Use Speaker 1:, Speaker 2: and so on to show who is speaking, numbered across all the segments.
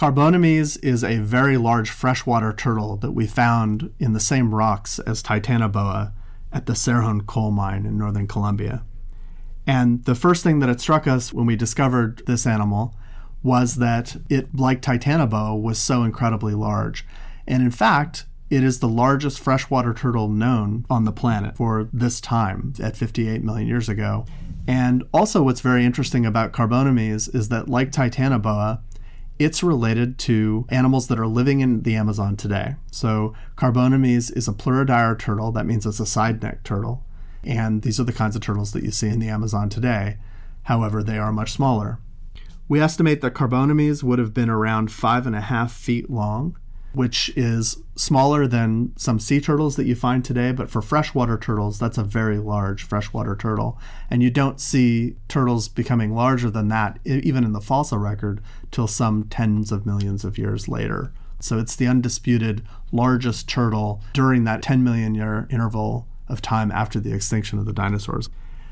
Speaker 1: Carbonemys is a very large freshwater turtle that we found in the same rocks as Titanoboa at the Cerrejón coal mine in northern Colombia. And the first thing that it struck us when we discovered this animal was that it, like Titanoboa, was so incredibly large. And in fact, it is the largest freshwater turtle known on the planet for this time at 58 million years ago. And also what's very interesting about Carbonemys is that, like Titanoboa, it's related to animals that are living in the Amazon today. So Carbonemys is a pleurodire turtle. That means it's a side-necked turtle. And these are the kinds of turtles that you see in the Amazon today. However, they are much smaller. We estimate that Carbonemys would have been around 5.5 feet long, which is smaller than some sea turtles that you find today. But for freshwater turtles, that's a very large freshwater turtle. And you don't see turtles becoming larger than that, even in the fossil record, till some tens of millions of years later. So it's the undisputed largest turtle during that 10 million year interval of time after the extinction of the dinosaurs.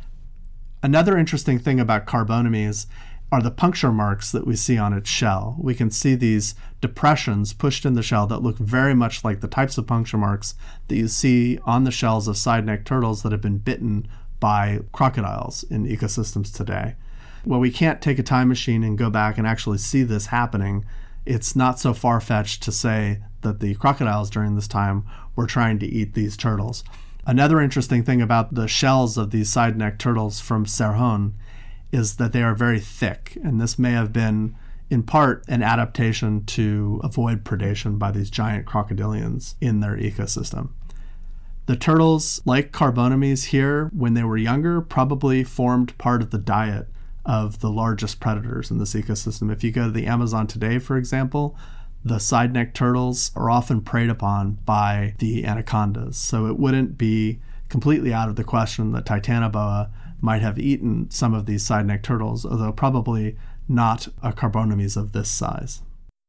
Speaker 1: Another interesting thing about Carbonemys are the puncture marks that we see on its shell. We can see these depressions pushed in the shell that look very much like the types of puncture marks that you see on the shells of side-necked turtles that have been bitten by crocodiles in ecosystems today. Well, we can't take a time machine and go back and actually see this happening. It's not so far-fetched to say that the crocodiles during this time were trying to eat these turtles. Another interesting thing about the shells of these side-necked turtles from Cerrejón is that they are very thick, and this may have been, in part, an adaptation to avoid predation by these giant crocodilians in their ecosystem. The turtles, like Carbonemys here, when they were younger, probably formed part of the diet of the largest predators in this ecosystem. If you go to the Amazon today, for example, the side-necked turtles are often preyed upon by the anacondas. So it wouldn't be completely out of the question that Titanoboa might have eaten some of these side-necked turtles, although probably not a Carbonemys of this size.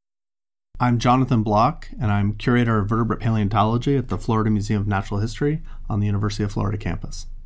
Speaker 1: I'm Jonathan Block, and I'm curator of vertebrate paleontology at the Florida Museum of Natural History on the University of Florida campus.